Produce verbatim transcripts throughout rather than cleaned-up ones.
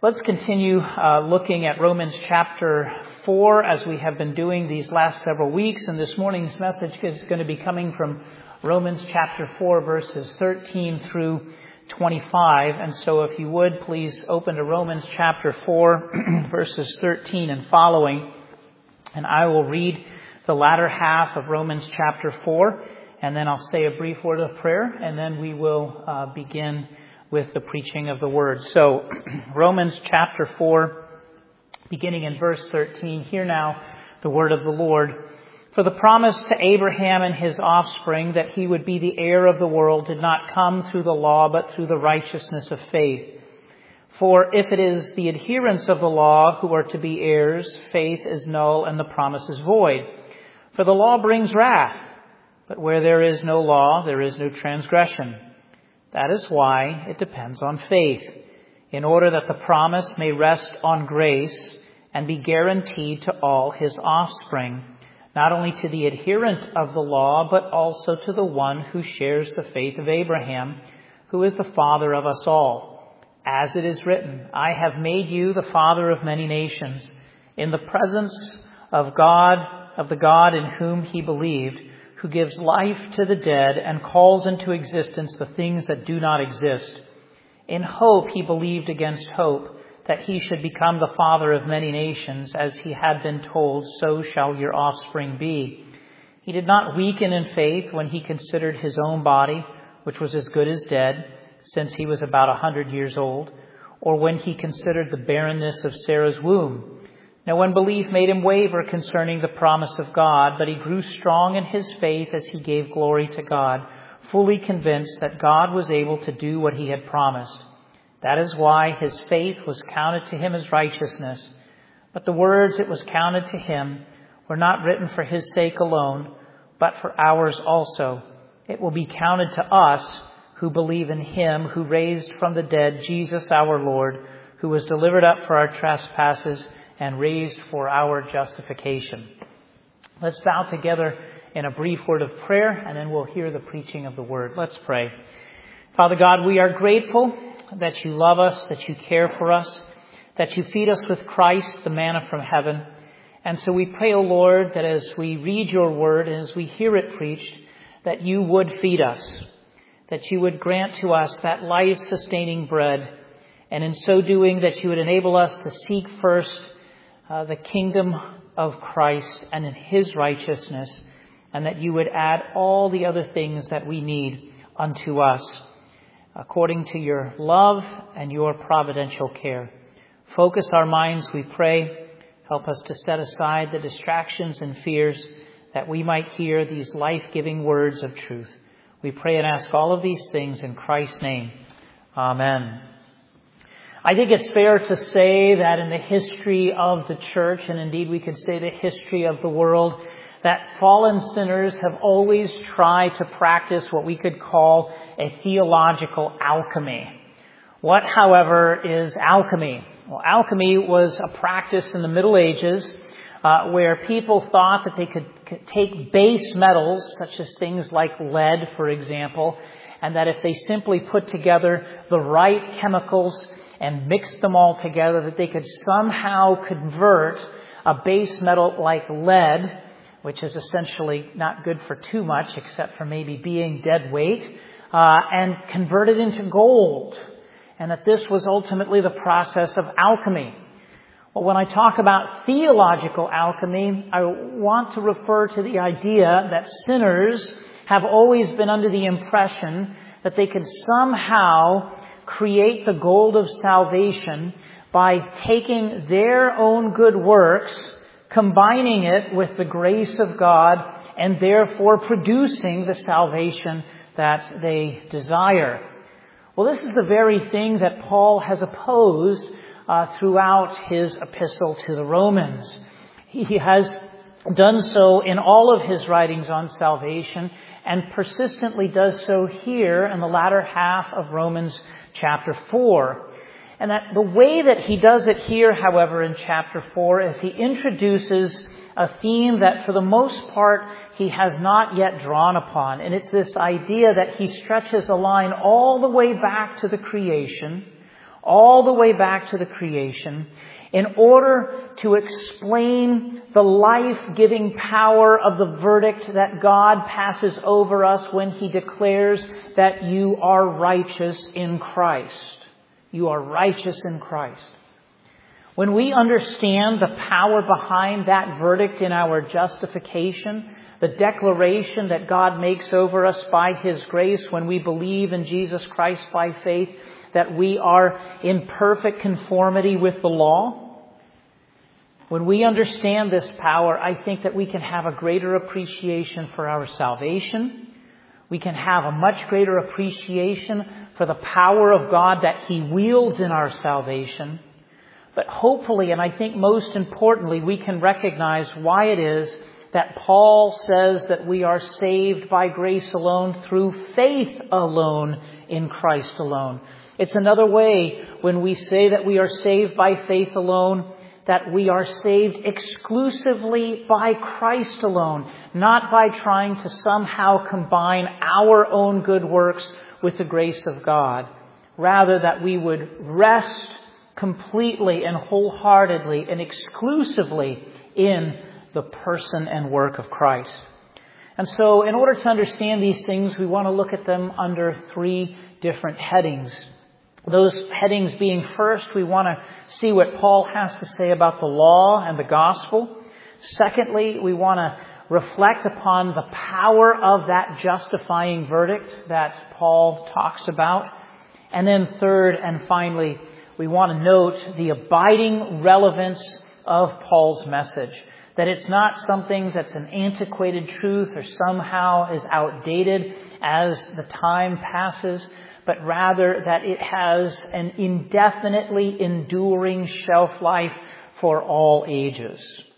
Let's continue uh, looking at Romans chapter four as we have been doing these last several weeks. And this morning's message is going to be coming from Romans chapter four, verses thirteen through twenty-five. And so if you would, please open to Romans chapter four, verses thirteen and following. And I will read the latter half of Romans chapter four, and then I'll say a brief word of prayer, and then we will uh, begin with the preaching of the word. So, Romans chapter four, beginning in verse thirteen, hear now the word of the Lord. For the promise to Abraham and his offspring that he would be the heir of the world did not come through the law, but through the righteousness of faith. For if it is the adherents of the law who are to be heirs, faith is null and the promise is void. For the law brings wrath, but where there is no law, there is no transgression. That is why it depends on faith, in order that the promise may rest on grace and be guaranteed to all his offspring, not only to the adherent of the law, but also to the one who shares the faith of Abraham, who is the father of us all. As it is written, I have made you the father of many nations, in the presence of God, of the God in whom he believed, who gives life to the dead and calls into existence the things that do not exist. In hope he believed against hope that he should become the father of many nations, as he had been told, so shall your offspring be. He did not weaken in faith when he considered his own body, which was as good as dead, since he was about a hundred years old, or when he considered the barrenness of Sarah's womb. Now unbelief made him waver concerning the promise of God, but he grew strong in his faith as he gave glory to God, fully convinced that God was able to do what he had promised. That is why his faith was counted to him as righteousness. But the words it was counted to him were not written for his sake alone, but for ours also. It will be counted to us who believe in him who raised from the dead Jesus our Lord, who was delivered up for our trespasses and raised for our justification. Let's bow together in a brief word of prayer, and then we'll hear the preaching of the word. Let's pray. Father God, we are grateful that you love us, that you care for us, that you feed us with Christ, the manna from heaven. And so we pray, O Lord, that as we read your word and as we hear it preached, that you would feed us, that you would grant to us that life-sustaining bread, and in so doing that you would enable us to seek first Uh, the kingdom of Christ and in his righteousness, and that you would add all the other things that we need unto us, according to your love and your providential care. Focus our minds, we pray. Help us to set aside the distractions and fears, that we might hear these life-giving words of truth. We pray and ask all of these things in Christ's name. Amen. I think it's fair to say that in the history of the church, and indeed we could say the history of the world, that fallen sinners have always tried to practice what we could call a theological alchemy. What, however, is alchemy? Well, alchemy was a practice in the Middle Ages uh, where people thought that they could, could take base metals, such as things like lead, for example, and that if they simply put together the right chemicals and mixed them all together, that they could somehow convert a base metal like lead, which is essentially not good for too much except for maybe being dead weight, uh, and convert it into gold. And that this was ultimately the process of alchemy. Well, when I talk about theological alchemy, I want to refer to the idea that sinners have always been under the impression that they could somehow create the gold of salvation by taking their own good works, combining it with the grace of God, and therefore producing the salvation that they desire. Well, this is the very thing that Paul has opposed uh, throughout his epistle to the Romans. He has done so in all of his writings on salvation, and persistently does so here in the latter half of Romans chapter four. And that the way that he does it here, however, in chapter four, is he introduces a theme that for the most part he has not yet drawn upon. And it's this idea that he stretches a line all the way back to the creation, all the way back to the creation in order to explain the life-giving power of the verdict that God passes over us when He declares that you are righteous in Christ. You are righteous in Christ. When we understand the power behind that verdict in our justification, the declaration that God makes over us by His grace when we believe in Jesus Christ by faith, that we are in perfect conformity with the law, when we understand this power, I think that we can have a greater appreciation for our salvation. We can have a much greater appreciation for the power of God that He wields in our salvation. But hopefully, and I think most importantly, we can recognize why it is that Paul says that we are saved by grace alone, through faith alone, in Christ alone. It's another way when we say that we are saved by faith alone, that we are saved exclusively by Christ alone, not by trying to somehow combine our own good works with the grace of God. Rather, that we would rest completely and wholeheartedly and exclusively in the person and work of Christ. And so, in order to understand these things, we want to look at them under three different headings. Those headings being, first, we want to see what Paul has to say about the law and the gospel. Secondly, we want to reflect upon the power of that justifying verdict that Paul talks about. And then third and finally, we want to note the abiding relevance of Paul's message. That it's not something that's an antiquated truth or somehow is outdated as the time passes, but rather that it has an indefinitely enduring shelf life for all ages.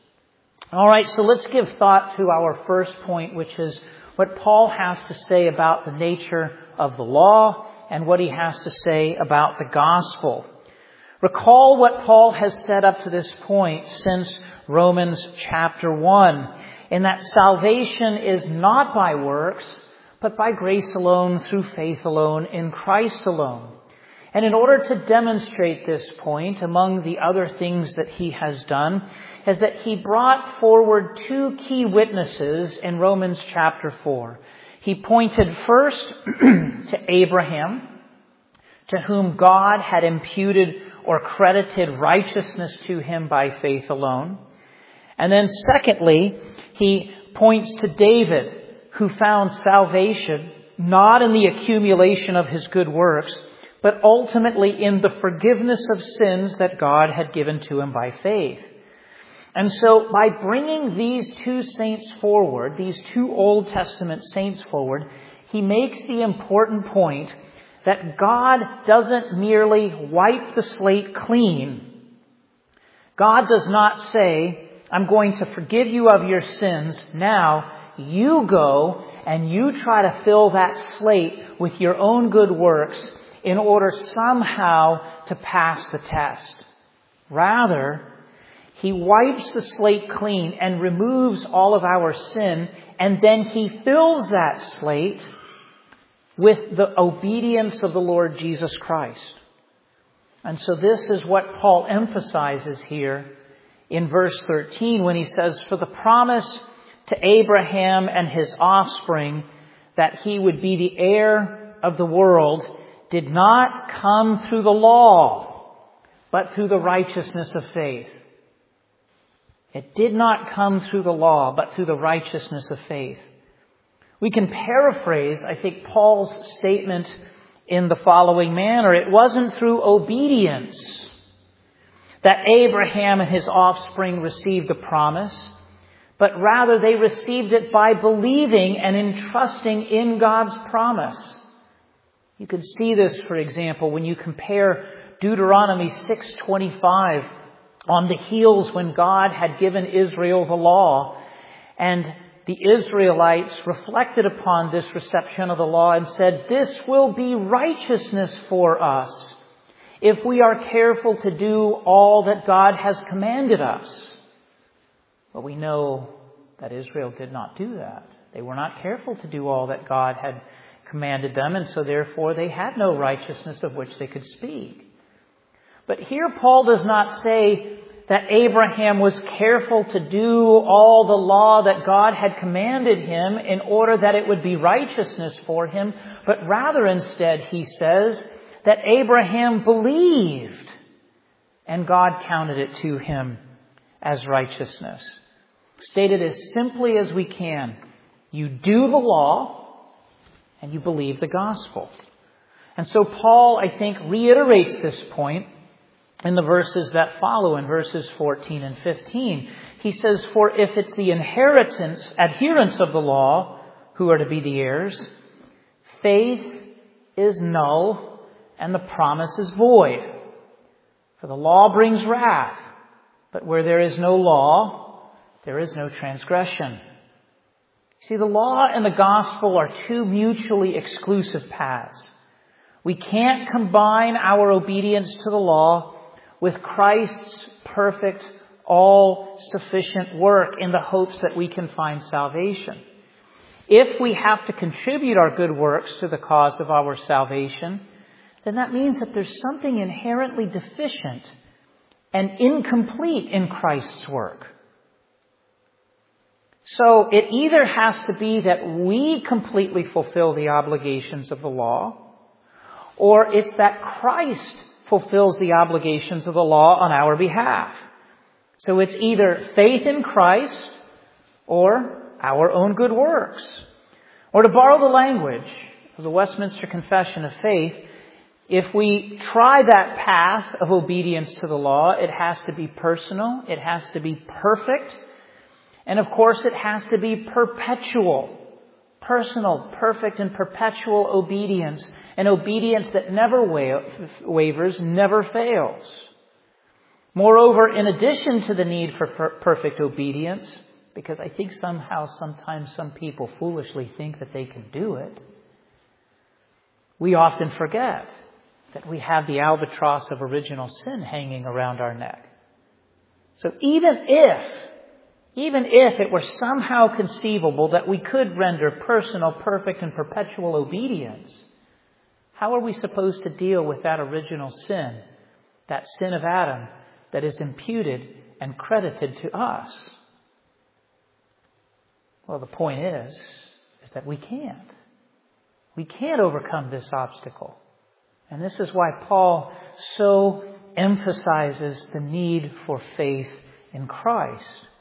All right, so let's give thought to our first point, which is what Paul has to say about the nature of the law and what he has to say about the gospel. Recall what Paul has said up to this point since Romans chapter one, in that salvation is not by works, but by grace alone, through faith alone, in Christ alone. And in order to demonstrate this point, among the other things that he has done, is that he brought forward two key witnesses in Romans chapter four. He pointed first to Abraham, to whom God had imputed or credited righteousness to him by faith alone. And then secondly, he points to David, who found salvation not in the accumulation of his good works, but ultimately in the forgiveness of sins that God had given to him by faith. And so by bringing these two saints forward, these two Old Testament saints forward, he makes the important point that God doesn't merely wipe the slate clean. God does not say, I'm going to forgive you of your sins. Now you go and you try to fill that slate with your own good works in order somehow to pass the test. Rather, he wipes the slate clean and removes all of our sin, and then he fills that slate with the obedience of the Lord Jesus Christ. And so this is what Paul emphasizes here in verse thirteen when he says, for the promise to Abraham and his offspring that he would be the heir of the world did not come through the law, but through the righteousness of faith. It did not come through the law, but through the righteousness of faith. We can paraphrase, I think, Paul's statement in the following manner. It wasn't through obedience that Abraham and his offspring received the promise, but rather they received it by believing and entrusting in God's promise. You can see this, for example, when you compare Deuteronomy six twenty-five on the heels when God had given Israel the law, and the Israelites reflected upon this reception of the law and said, this will be righteousness for us if we are careful to do all that God has commanded us. But we know that Israel did not do that. They were not careful to do all that God had commanded them, and so therefore they had no righteousness of which they could speak. But here Paul does not say that Abraham was careful to do all the law that God had commanded him in order that it would be righteousness for him, but rather instead he says that Abraham believed and God counted it to him as righteousness. Stated as simply as we can, you do the law and you believe the gospel. And so Paul, I think, reiterates this point in the verses that follow, in verses fourteen and fifteen. He says, for if it's the inheritance, adherents of the law who are to be the heirs, faith is null and the promise is void. For the law brings wrath, but where there is no law, there is no transgression. See, the law and the gospel are two mutually exclusive paths. We can't combine our obedience to the law with Christ's perfect, all-sufficient work in the hopes that we can find salvation. If we have to contribute our good works to the cause of our salvation, then that means that there's something inherently deficient and incomplete in Christ's work. So it either has to be that we completely fulfill the obligations of the law, or it's that Christ fulfills the obligations of the law on our behalf. So it's either faith in Christ or our own good works. Or to borrow the language of the Westminster Confession of Faith, if we try that path of obedience to the law, it has to be personal, it has to be perfect, and of course it has to be perpetual. Personal, perfect, and perpetual obedience. An obedience that never wavers, never fails. Moreover, in addition to the need for perfect obedience, because I think somehow, sometimes some people foolishly think that they can do it, we often forget that we have the albatross of original sin hanging around our neck. So even if, even if it were somehow conceivable that we could render personal, perfect, and perpetual obedience, how are we supposed to deal with that original sin, that sin of Adam that is imputed and credited to us? Well, the point is, is that we can't. We can't overcome this obstacle. And this is why Paul so emphasizes the need for faith in Christ.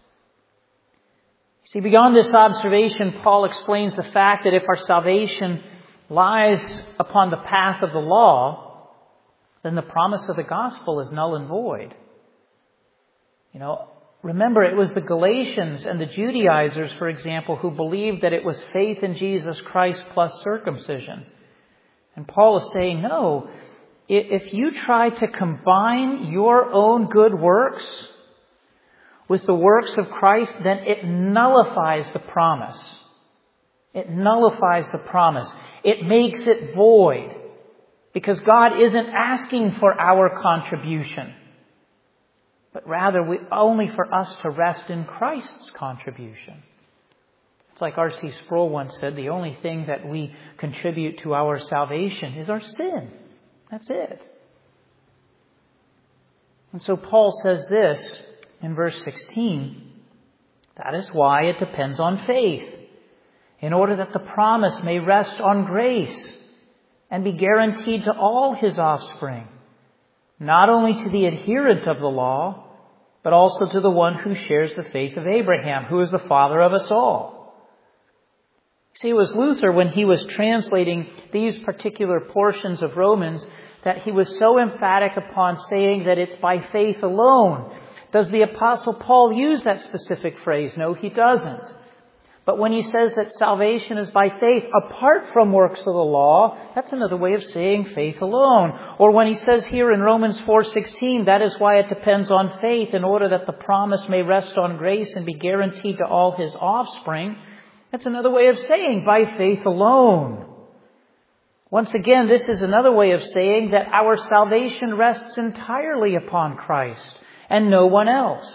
See, beyond this observation, Paul explains the fact that if our salvation lies upon the path of the law, then the promise of the gospel is null and void. You know, remember, it was the Galatians and the Judaizers, for example, who believed that it was faith in Jesus Christ plus circumcision. And Paul is saying, no, if you try to combine your own good works with the works of Christ, then it nullifies the promise. It nullifies the promise. It makes it void. Because God isn't asking for our contribution, but rather we, only for us to rest in Christ's contribution. It's like R C Sproul once said, the only thing that we contribute to our salvation is our sin. That's it. And so Paul says this in verse sixteen, that is why it depends on faith, in order that the promise may rest on grace and be guaranteed to all his offspring, not only to the adherent of the law, but also to the one who shares the faith of Abraham, who is the father of us all. See, it was Luther, when he was translating these particular portions of Romans, that he was so emphatic upon saying that it's by faith alone. Does the Apostle Paul use that specific phrase? No, he doesn't. But when he says that salvation is by faith apart from works of the law, that's another way of saying faith alone. Or when he says here in Romans four sixteen, that is why it depends on faith, in order that the promise may rest on grace and be guaranteed to all his offspring, that's another way of saying by faith alone. Once again, this is another way of saying that our salvation rests entirely upon Christ and no one else.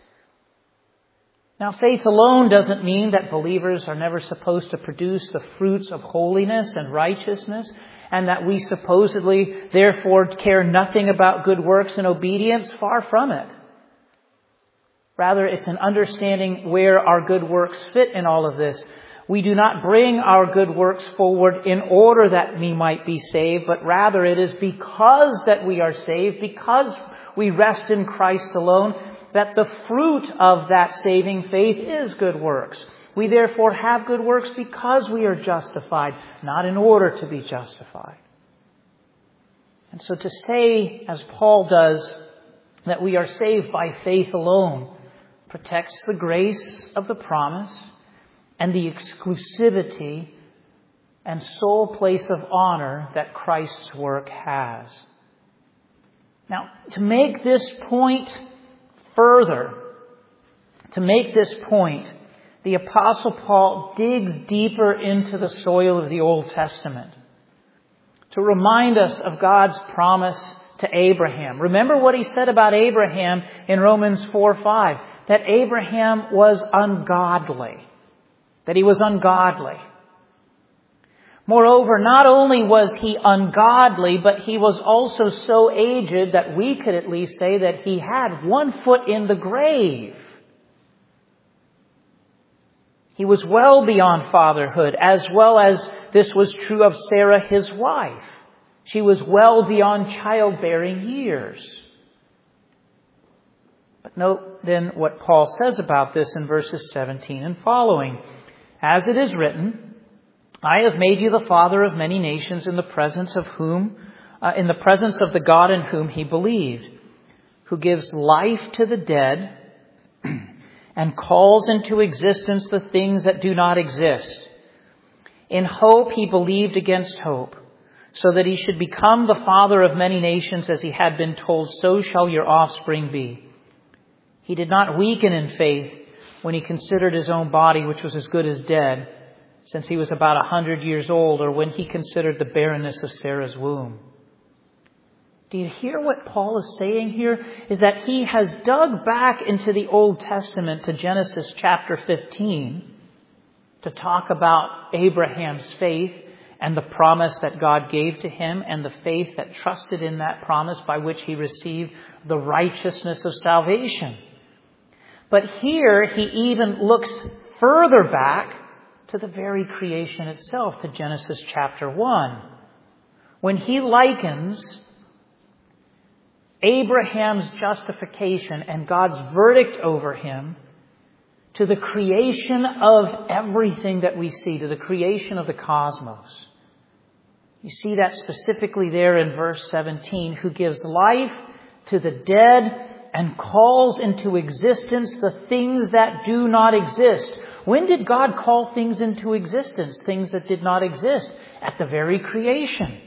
Now, faith alone doesn't mean that believers are never supposed to produce the fruits of holiness and righteousness and that we supposedly therefore care nothing about good works and obedience. Far from it. Rather, it's an understanding where our good works fit in all of this. We do not bring our good works forward in order that we might be saved, but rather it is because that we are saved, because we rest in Christ alone, that the fruit of that saving faith is good works. We therefore have good works because we are justified, not in order to be justified. And so to say, as Paul does, that we are saved by faith alone protects the grace of the promise and the exclusivity and sole place of honor that Christ's work has. Now, to make this point further, to make this point, the Apostle Paul digs deeper into the soil of the Old Testament to remind us of God's promise to Abraham. Remember what he said about Abraham in Romans four five, that Abraham was ungodly. That he was ungodly. Moreover, not only was he ungodly, but he was also so aged that we could at least say that he had one foot in the grave. He was well beyond fatherhood, as well as this was true of Sarah, his wife. She was well beyond childbearing years. But note then what Paul says about this in verses seventeen and following. As it is written, I have made you the father of many nations in the presence of whom, uh, in the presence of the God in whom he believed, who gives life to the dead and calls into existence the things that do not exist. In hope he believed against hope, so that he should become the father of many nations, as he had been told, so shall your offspring be. He did not weaken in faith when he considered his own body, which was as good as dead, since he was about a hundred years old, or when he considered the barrenness of Sarah's womb. Do you hear what Paul is saying here? Is that he has dug back into the Old Testament to Genesis chapter fifteen to talk about Abraham's faith and the promise that God gave to him and the faith that trusted in that promise by which he received the righteousness of salvation. But here he even looks further back to the very creation itself, to Genesis chapter one, when he likens Abraham's justification and God's verdict over him to the creation of everything that we see, to the creation of the cosmos. You see that specifically there in verse seventeen, who gives life to the dead and calls into existence the things that do not exist. When did God call things into existence, things that did not exist? At the very creation.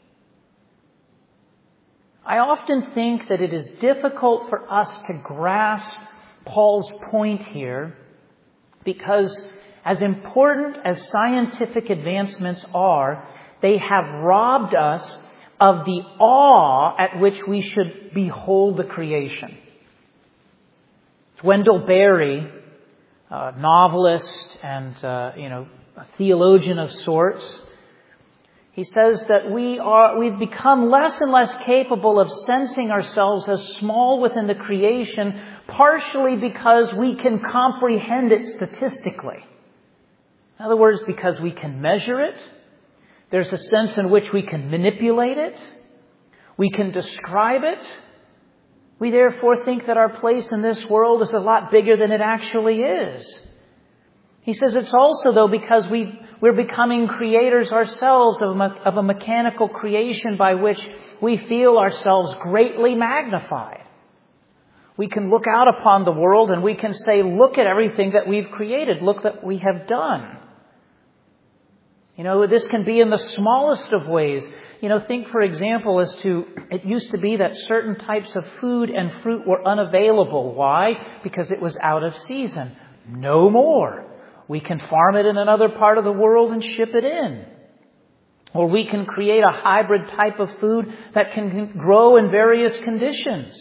I often think that it is difficult for us to grasp Paul's point here because as important as scientific advancements are, they have robbed us of the awe at which we should behold the creation. Wendell Berry, a novelist and uh, you know a theologian of sorts, he says that we are we've become less and less capable of sensing ourselves as small within the creation, partially because we can comprehend it statistically. In other words, because we can measure it. There's a sense in which we can manipulate it. We can describe it. We therefore think that our place in this world is a lot bigger than it actually is. He says it's also, though, because we've, we're becoming creators ourselves of a, of a mechanical creation by which we feel ourselves greatly magnified. We can look out upon the world and we can say, look at everything that we've created. Look that we have done. You know, this can be in the smallest of ways. You know, think, for example, as to, it used to be that certain types of food and fruit were unavailable. Why? Because it was out of season. No more. We can farm it in another part of the world and ship it in. Or we can create a hybrid type of food that can grow in various conditions.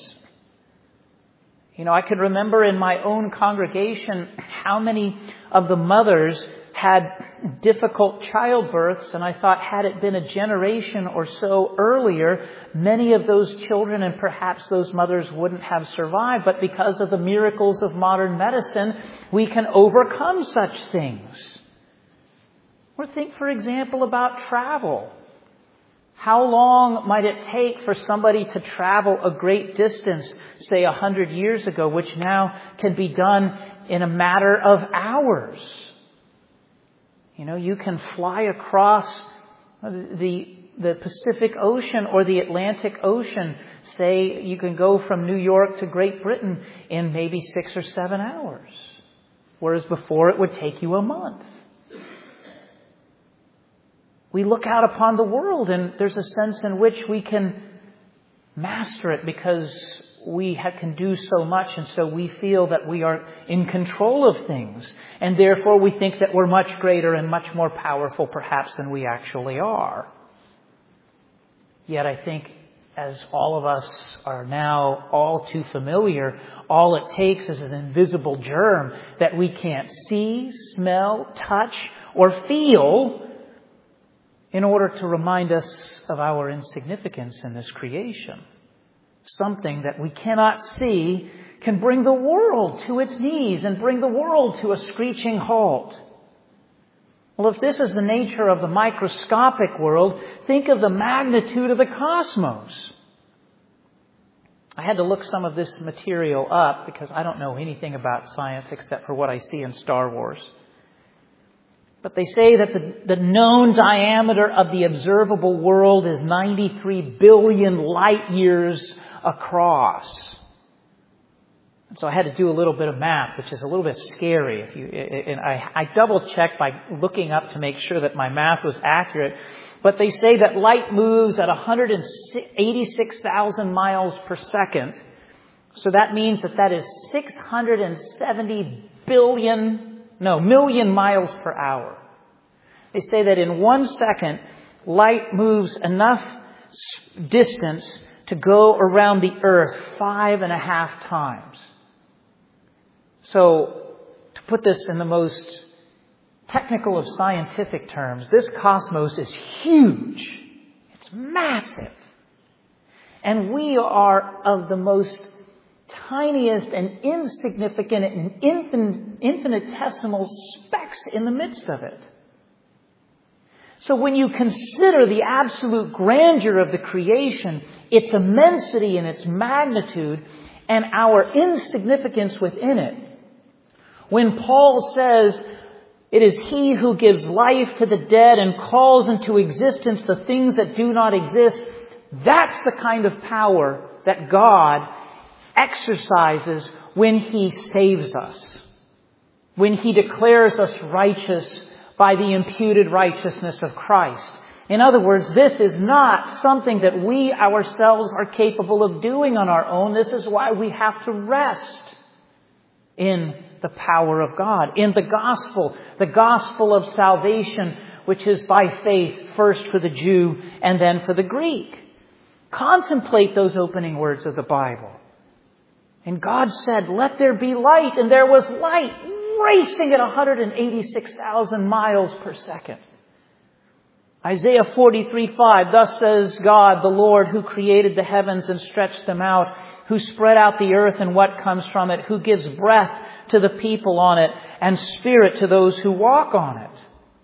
You know, I can remember in my own congregation how many of the mothers had difficult childbirths, and I thought had it been a generation or so earlier, many of those children and perhaps those mothers wouldn't have survived. But because of the miracles of modern medicine, we can overcome such things. Or think, for example, about travel. How long might it take for somebody to travel a great distance, say a hundred years ago, which now can be done in a matter of hours? You know, you can fly across the the Pacific Ocean or the Atlantic Ocean. Say you can go from New York to Great Britain in maybe six or seven hours, whereas before it would take you a month. We look out upon the world and there's a sense in which we can master it because we ha- can do so much, and so we feel that we are in control of things. And therefore we think that we're much greater and much more powerful perhaps than we actually are. Yet I think, as all of us are now all too familiar, all it takes is an invisible germ that we can't see, smell, touch, or feel in order to remind us of our insignificance in this creation. Something that we cannot see can bring the world to its knees and bring the world to a screeching halt. Well, if this is the nature of the microscopic world, think of the magnitude of the cosmos. I had to look some of this material up because I don't know anything about science except for what I see in Star Wars. But they say that the, the known diameter of the observable world is ninety-three billion light years across. And so I had to do a little bit of math, which is a little bit scary. If you, and I, I double-checked by looking up to make sure that my math was accurate. But they say that light moves at one hundred eighty-six thousand miles per second. So that means that that is six hundred seventy billion No, million miles per hour. They say that in one second, light moves enough distance to go around the earth five and a half times. So, to put this in the most technical of scientific terms, this cosmos is huge. It's massive. And we are of the most tiniest and insignificant and infin- infinitesimal specks in the midst of it. So when you consider the absolute grandeur of the creation, its immensity and its magnitude, and our insignificance within it, when Paul says, "It is He who gives life to the dead and calls into existence the things that do not exist," that's the kind of power that God exercises when He saves us, when He declares us righteous by the imputed righteousness of Christ. In other words, this is not something that we ourselves are capable of doing on our own. This is why we have to rest in the power of God, in the gospel, the gospel of salvation, which is by faith, first for the Jew and then for the Greek. Contemplate those opening words of the Bible. And God said, "Let there be light," and there was light, racing at one hundred eighty-six thousand miles per second. Isaiah forty-three five, "Thus says God, the Lord, who created the heavens and stretched them out, who spread out the earth and what comes from it, who gives breath to the people on it and spirit to those who walk on it."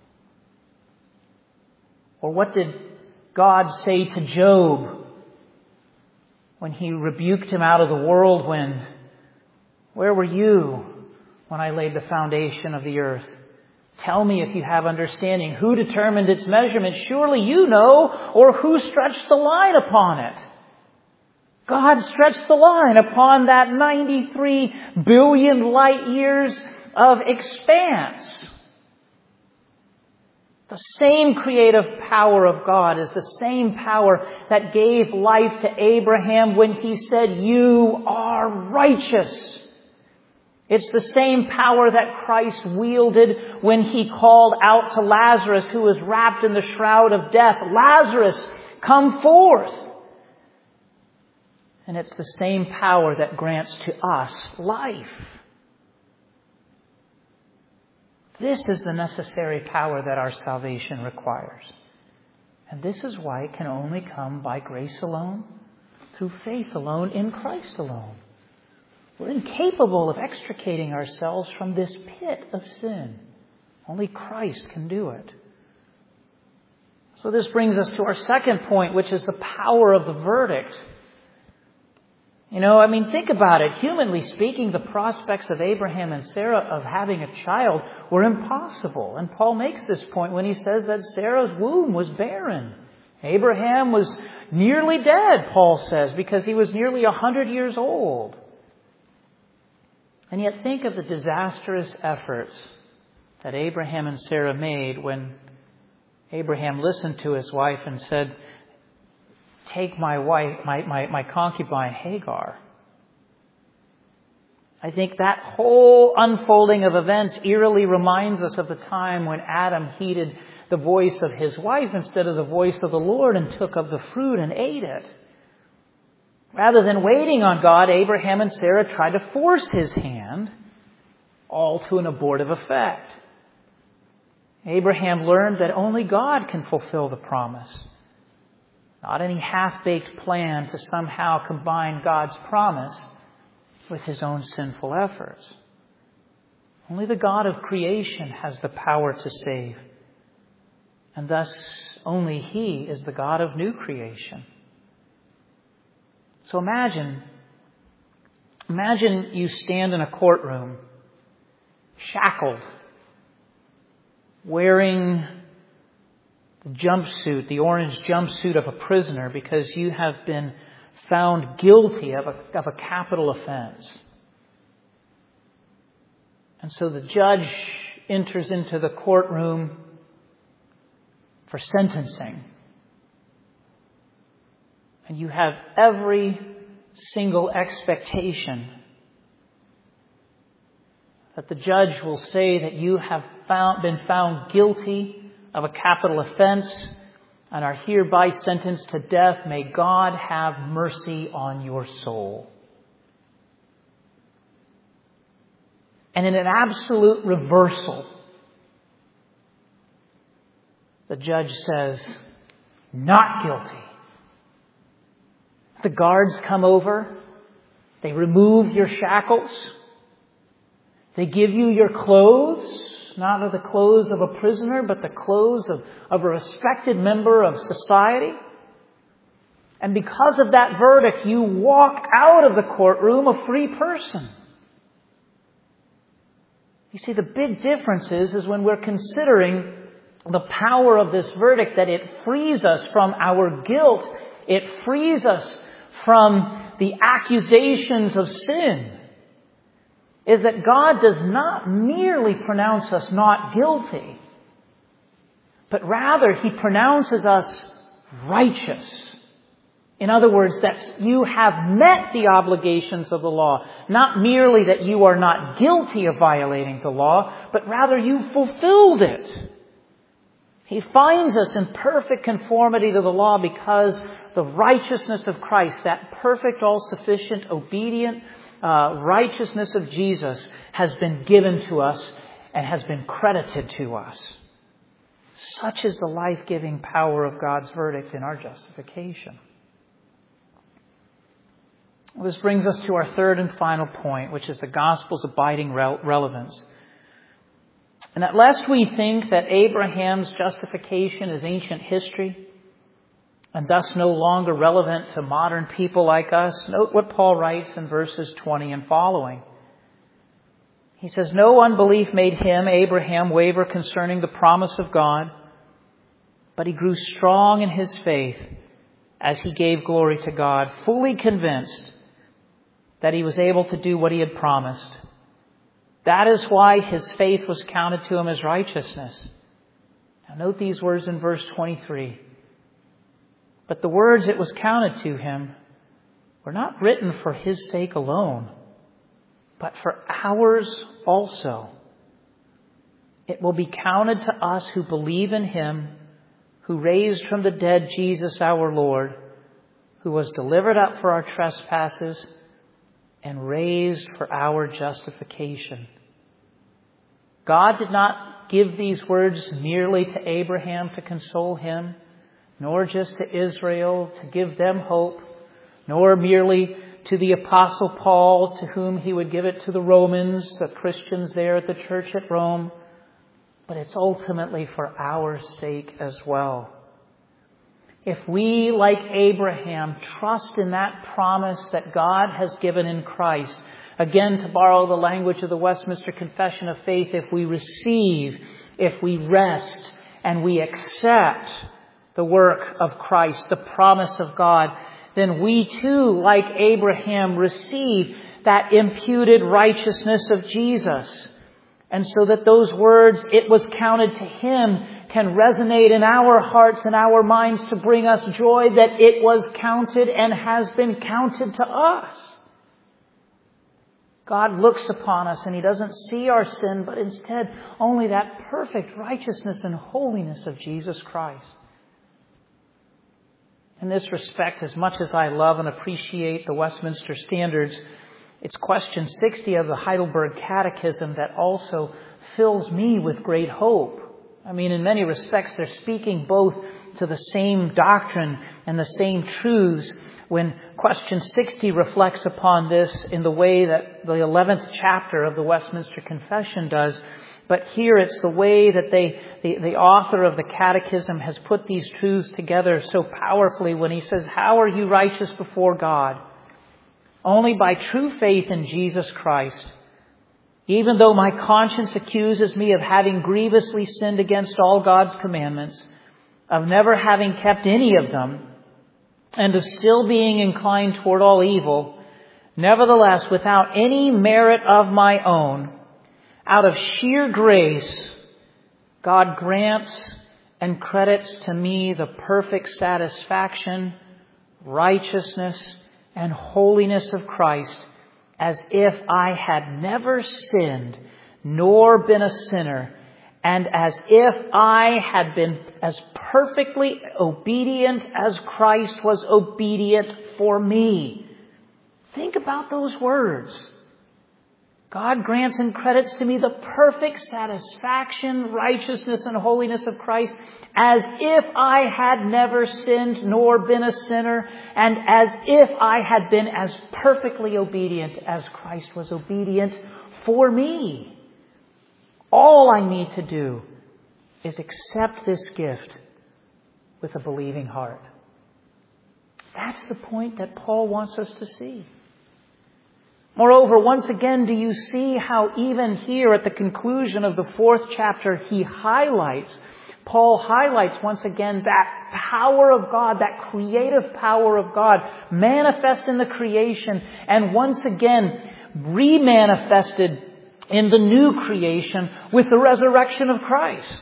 Or what did God say to Job when He rebuked him out of the whirlwind? "Where were you when I laid the foundation of the earth? Tell me if you have understanding. Who determined its measurement? Surely you know. Or who stretched the line upon it?" God stretched the line upon that ninety-three billion light years of expanse. The same creative power of God is the same power that gave life to Abraham when He said, "You are righteous." It's the same power that Christ wielded when He called out to Lazarus, who was wrapped in the shroud of death, "Lazarus, come forth." And it's the same power that grants to us life. This is the necessary power that our salvation requires. And this is why it can only come by grace alone, through faith alone, in Christ alone. We're incapable of extricating ourselves from this pit of sin. Only Christ can do it. So this brings us to our second point, which is the power of the verdict. You know, I mean, think about it. Humanly speaking, the prospects of Abraham and Sarah of having a child were impossible. And Paul makes this point when he says that Sarah's womb was barren. Abraham was nearly dead, Paul says, because he was nearly a hundred years old. And yet think of the disastrous efforts that Abraham and Sarah made when Abraham listened to his wife and said, take my wife, my, my, my concubine Hagar. I think that whole unfolding of events eerily reminds us of the time when Adam heeded the voice of his wife instead of the voice of the Lord and took of the fruit and ate it. Rather than waiting on God, Abraham and Sarah tried to force his hand, all to an abortive effect. Abraham learned that only God can fulfill the promise. Not any half-baked plan to somehow combine God's promise with his own sinful efforts. Only the God of creation has the power to save. And thus, only He is the God of new creation. So imagine, imagine you stand in a courtroom, shackled, wearing the jumpsuit, the orange jumpsuit of a prisoner because you have been found guilty of a, of a capital offense. And so the judge enters into the courtroom for sentencing. And you have every single expectation that the judge will say that you have found, been found guilty of a capital offense and are hereby sentenced to death. May God have mercy on your soul. And in an absolute reversal, the judge says, not guilty. The guards come over. They remove your shackles. They give you your clothes. Not of the clothes of a prisoner, but the clothes of, of a respected member of society. And because of that verdict, you walk out of the courtroom a free person. You see, the big difference is, is when we're considering the power of this verdict, that it frees us from our guilt. It frees us from the accusations of sin. Is that God does not merely pronounce us not guilty, but rather He pronounces us righteous. In other words, that you have met the obligations of the law. Not merely that you are not guilty of violating the law, but rather you fulfilled it. He finds us in perfect conformity to the law because the righteousness of Christ, that perfect, all-sufficient, obedient uh, righteousness of Jesus, has been given to us and has been credited to us. Such is the life-giving power of God's verdict in our justification. This brings us to our third and final point, which is the gospel's abiding rel- relevance. And that lest we think that Abraham's justification is ancient history and thus no longer relevant to modern people like us, note what Paul writes in verses twenty and following. He says, "No unbelief made him, Abraham, waver concerning the promise of God, but he grew strong in his faith as he gave glory to God, fully convinced that he was able to do what he had promised. That is why his faith was counted to him as righteousness." Now note these words in verse twenty-three. "But the words it was counted to him were not written for his sake alone, but for ours also. It will be counted to us who believe in him, who raised from the dead Jesus our Lord, who was delivered up for our trespasses and raised for our justification. God did not give these words merely to Abraham to console him, nor just to Israel to give them hope, nor merely to the Apostle Paul, to whom he would give it to the Romans, the Christians there at the church at Rome, but it's ultimately for our sake as well. If we, like Abraham, trust in that promise that God has given in Christ, again, to borrow the language of the Westminster Confession of Faith, if we receive, if we rest, and we accept the work of Christ, the promise of God, then we too, like Abraham, receive that imputed righteousness of Jesus. And so that those words, "it was counted to him," can resonate in our hearts and our minds to bring us joy that it was counted and has been counted to us. God looks upon us and He doesn't see our sin, but instead only that perfect righteousness and holiness of Jesus Christ. In this respect, as much as I love and appreciate the Westminster Standards, it's question sixty of the Heidelberg Catechism that also fills me with great hope. I mean, in many respects, they're speaking both to the same doctrine and the same truths when question sixty reflects upon this in the way that the eleventh chapter of the Westminster Confession does. But here it's the way that they, the, the author of the Catechism has put these truths together so powerfully when he says, "How are you righteous before God? Only by true faith in Jesus Christ. Even though my conscience accuses me of having grievously sinned against all God's commandments, of never having kept any of them, and of still being inclined toward all evil, nevertheless, without any merit of my own, out of sheer grace, God grants and credits to me the perfect satisfaction, righteousness, and holiness of Christ, as if I had never sinned, nor been a sinner, and as if I had been as perfectly obedient as Christ was obedient for me." Think about those words. God grants and credits to me the perfect satisfaction, righteousness, and holiness of Christ, as if I had never sinned nor been a sinner, and as if I had been as perfectly obedient as Christ was obedient for me. All I need to do is accept this gift with a believing heart. That's the point that Paul wants us to see. Moreover, once again, do you see how even here at the conclusion of the fourth chapter, he highlights, Paul highlights once again that power of God, that creative power of God manifest in the creation and once again re-manifested in the new creation with the resurrection of Christ.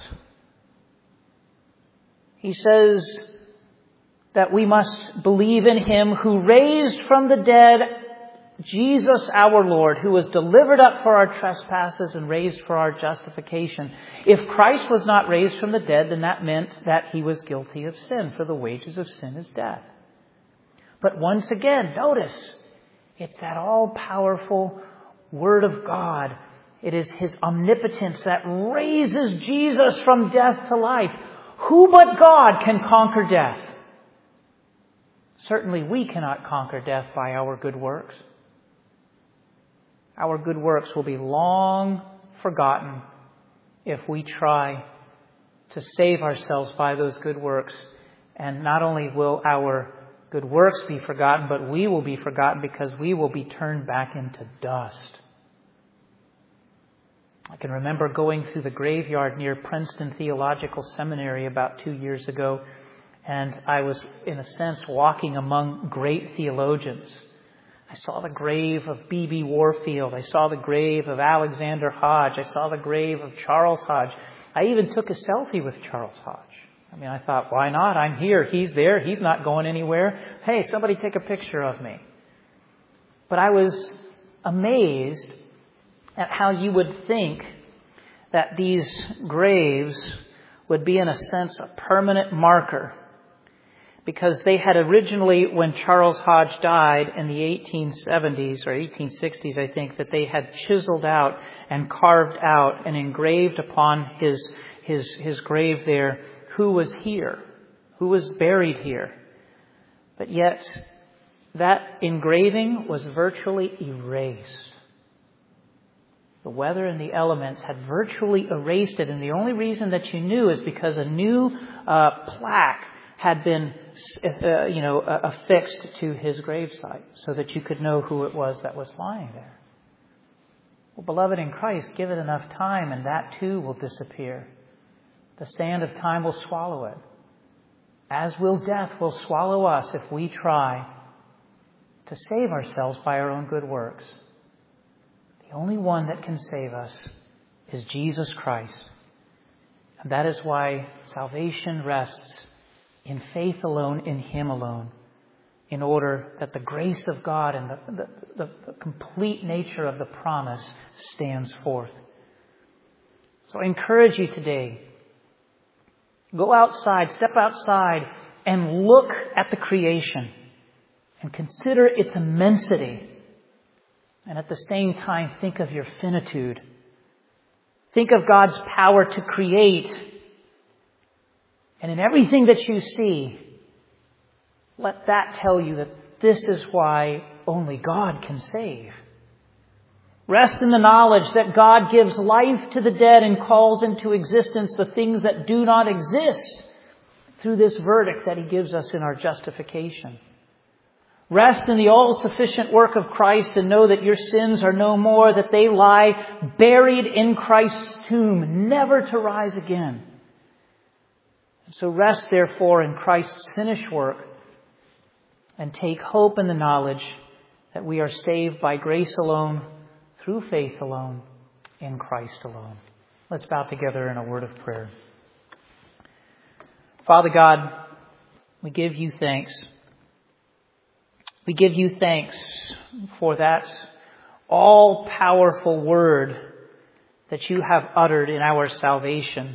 He says that we must believe in Him who raised from the dead Jesus our Lord, who was delivered up for our trespasses and raised for our justification. If Christ was not raised from the dead, then that meant that He was guilty of sin, for the wages of sin is death. But once again, notice, it's that all-powerful Word of God. It is His omnipotence that raises Jesus from death to life. Who but God can conquer death? Certainly we cannot conquer death by our good works. Our good works will be long forgotten if we try to save ourselves by those good works. And not only will our good works be forgotten, but we will be forgotten because we will be turned back into dust. I can remember going through the graveyard near Princeton Theological Seminary about two years ago, and I was, in a sense, walking among great theologians. I saw the grave of B B Warfield. I saw the grave of Alexander Hodge. I saw the grave of Charles Hodge. I even took a selfie with Charles Hodge. I mean, I thought, why not? I'm here. He's there. He's not going anywhere. Hey, somebody take a picture of me. But I was amazed at how you would think that these graves would be, in a sense, a permanent marker. because they had originally, when Charles Hodge died in the eighteen seventies or eighteen sixties, I think, that they had chiseled out and carved out and engraved upon his his his grave there who was here, who was buried here. But yet that engraving was virtually erased. The weather and the elements had virtually erased it, and the only reason that you knew is because a new uh, plaque had been, uh, you know, uh, affixed to his gravesite, so that you could know who it was that was lying there. Well, beloved in Christ, give it enough time, and that too will disappear. The sand of time will swallow it, as will death will swallow us if we try to save ourselves by our own good works. The only one that can save us is Jesus Christ. And that is why salvation rests in faith alone, in Him alone, in order that the grace of God and the, the, the, the complete nature of the promise stands forth. So I encourage you today, go outside, step outside, and look at the creation and consider its immensity. And at the same time, think of your finitude. Think of God's power to create. And in everything that you see, let that tell you that this is why only God can save. Rest in the knowledge that God gives life to the dead and calls into existence the things that do not exist through this verdict that He gives us in our justification. Rest in the all-sufficient work of Christ and know that your sins are no more, that they lie buried in Christ's tomb, never to rise again. And so rest, therefore, in Christ's finished work and take hope in the knowledge that we are saved by grace alone, through faith alone, in Christ alone. Let's bow together in a word of prayer. Father God, we give you thanks. We give you thanks for that all-powerful word that you have uttered in our salvation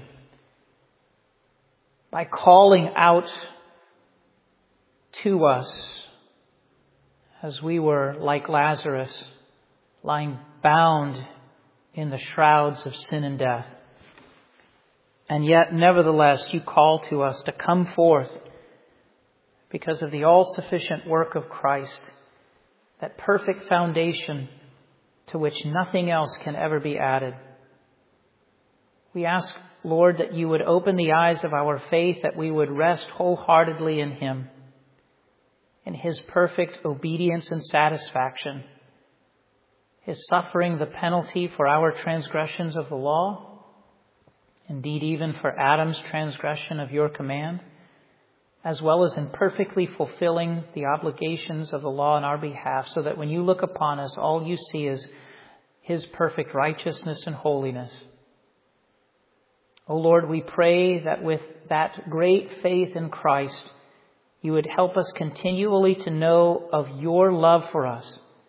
by calling out to us as we were like Lazarus, lying bound in the shrouds of sin and death. And yet, nevertheless, you call to us to come forth because of the all-sufficient work of Christ, that perfect foundation to which nothing else can ever be added. We ask, Lord, that you would open the eyes of our faith, that we would rest wholeheartedly in Him, in His perfect obedience and satisfaction, His suffering the penalty for our transgressions of the law, indeed even for Adam's transgression of your command, as well as in perfectly fulfilling the obligations of the law on our behalf, so that when you look upon us, all you see is His perfect righteousness and holiness. O Lord, we pray that with that great faith in Christ, you would help us continually to know of your love for us.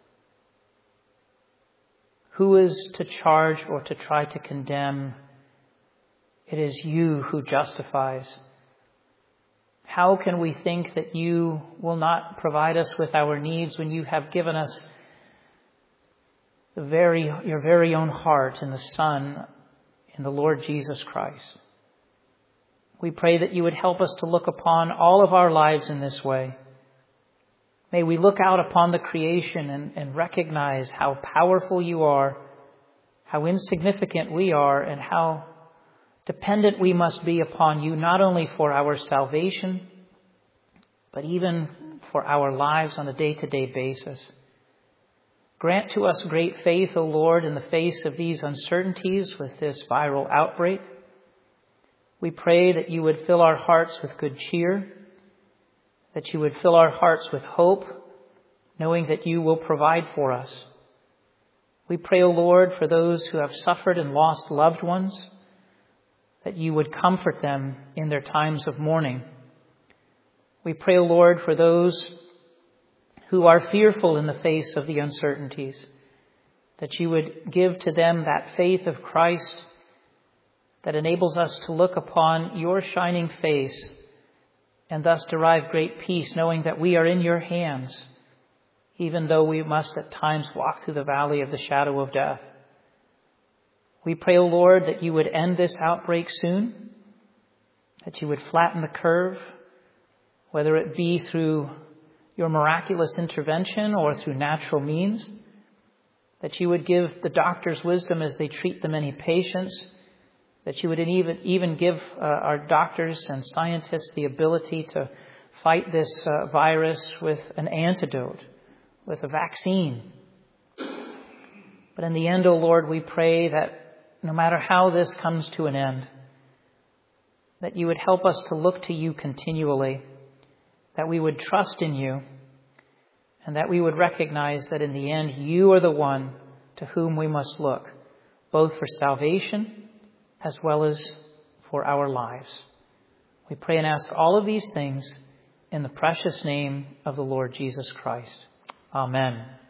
Who is to charge or to try to condemn? It is you who justifies. How can we think that you will not provide us with our needs when you have given us the very, your very own heart in the Son, in the Lord Jesus Christ? We pray that you would help us to look upon all of our lives in this way. May we look out upon the creation and, and recognize how powerful you are, how insignificant we are, and how dependent we must be upon you, not only for our salvation, but even for our lives on a day-to-day basis. Grant to us great faith, O Lord, in the face of these uncertainties with this viral outbreak. We pray that you would fill our hearts with good cheer, that you would fill our hearts with hope, knowing that you will provide for us. We pray, O Lord, for those who have suffered and lost loved ones, that you would comfort them in their times of mourning. We pray, O Lord, for those who are fearful in the face of the uncertainties, that you would give to them that faith of Christ that enables us to look upon your shining face and thus derive great peace, knowing that we are in your hands, even though we must at times walk through the valley of the shadow of death. We pray, O Lord, that you would end this outbreak soon, that you would flatten the curve, whether it be through your miraculous intervention or through natural means, that you would give the doctors wisdom as they treat the many patients, that you would even, even give uh, our doctors and scientists the ability to fight this uh, virus with an antidote, with a vaccine. But in the end, O Lord, we pray that no matter how this comes to an end, that you would help us to look to you continually, that we would trust in you, and that we would recognize that in the end, you are the one to whom we must look, both for salvation as well as for our lives. We pray and ask all of these things in the precious name of the Lord Jesus Christ. Amen.